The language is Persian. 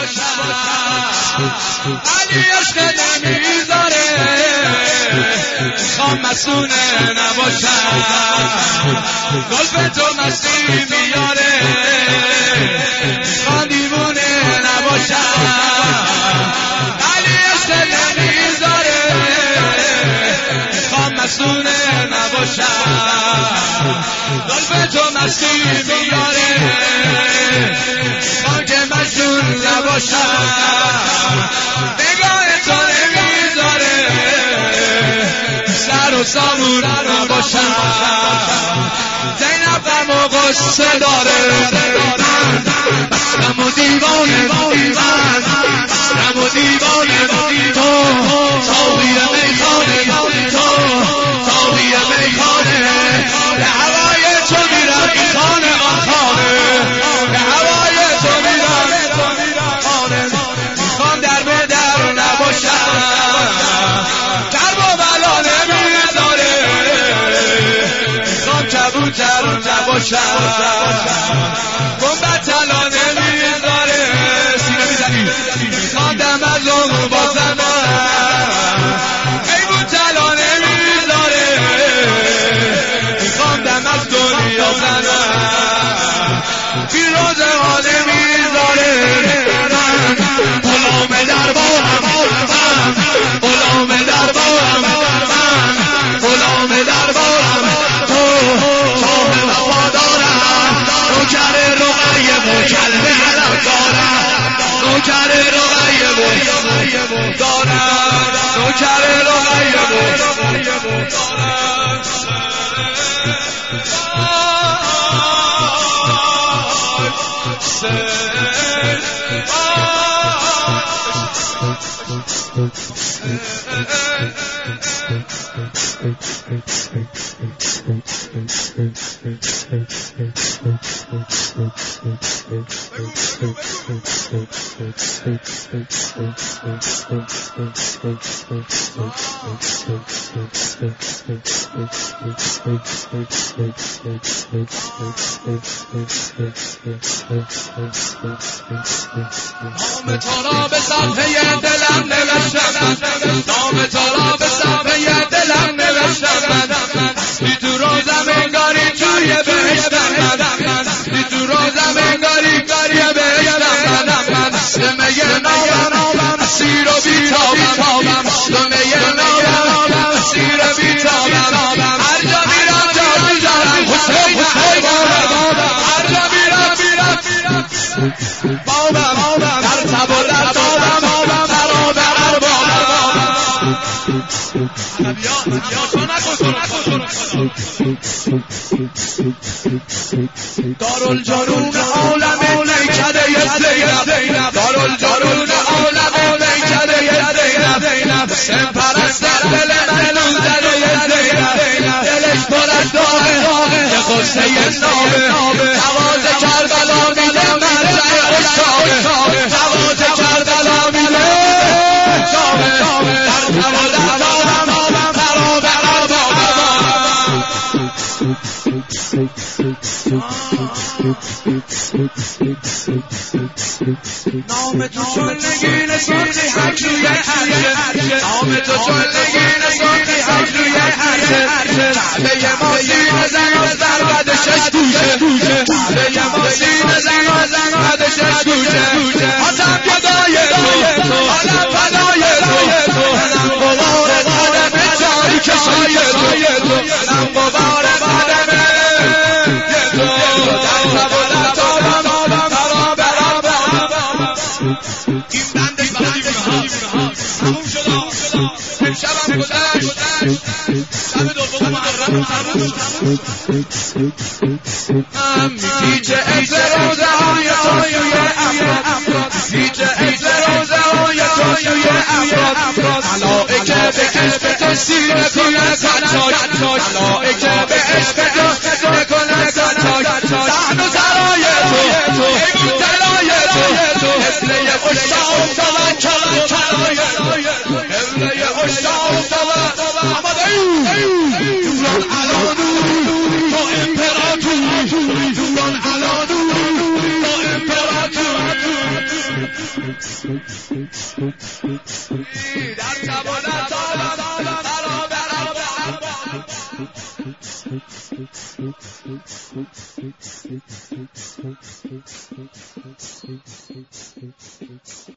علی عشق نمیذاره خوام مسونه نباشم زلف تو مستی میاره خوام دیوونه نباشم علی عشق نمیذاره خوام مسونه نباشم زلف تو مستی میاره خوام که مجنون نباشم نگاه تو نمیذاره سر و سامون نباشم زینب غم و غصه داره غم و دیوانه غم و دیوانه تو ساقی میخانه تو ساقی میخانه به هوای تو میرم این خانه آن خانه به هوای تو میرم خانه میخوام در به در نباشم کرب و بلا نمیذاره میخوام کبوتر نباشم گنبد طلا نمیذاره سینه میزنی میخوام دم از اون بازم میگون طلا نمیذاره میخوام دم از دنیا زنم پیروزه ها نمیذاره غلام دربارم غلام دربارم غلام دربارم تو شاه وفادارم نوکر رقیه و کلمه علم دارم نوکر رقیه و دارم نوکر رقیه و دارم نام تو را به صفحه دلم نوشتم نام تو را به صفحه دلم نوشتم بی تو روزم انگاری توی بهشتم بی تو روزم انگاری توی بهشتم سمه نامم سیر و بیتابم سمه نامم سیر و بیتابم هر جا میرم جا میزنم حسین هر جا میرم بابم در تب و در بابم فرا در اربابم دارالجنون عالم نیکده زینب دارالجنون عالم نیکده زینب سپرست دل منون زده زینب دلش پر از داغه یه غصه نامه نواز کربلا میده مرزه اشتاقه نواز کربلا میده اشتاقه در تب و در بابم فرا بر اربابم نام تو چون نگین سرخی حک روی عرشه نام تو چون نگین سرخی حک روی عرشه کعبه ما سینه زن بعد شش گوشه کعبه ما سینه زن بعد شش گوشه حتم فدای تو حتم فدای تو منم غبار قدم جایی کشای تو منم غبار قدم تو در تب و در بابم فرا بر اربابم این بنده تموم شد امشبم گذشت شب دوم محرم پیچ عکس روزه های توی افراد پیچ عکس روزه های توی افراد ملائکه به عشق تو سینه کنه ستاج ملائکه به عشق تو کنه ستاج صحن و سرای تو ایمان طلای تو حفله اشتاق طلای حفله اشتاق طلای دوران علانو تو امپراتور دوران علانو در جوانت سالان خراب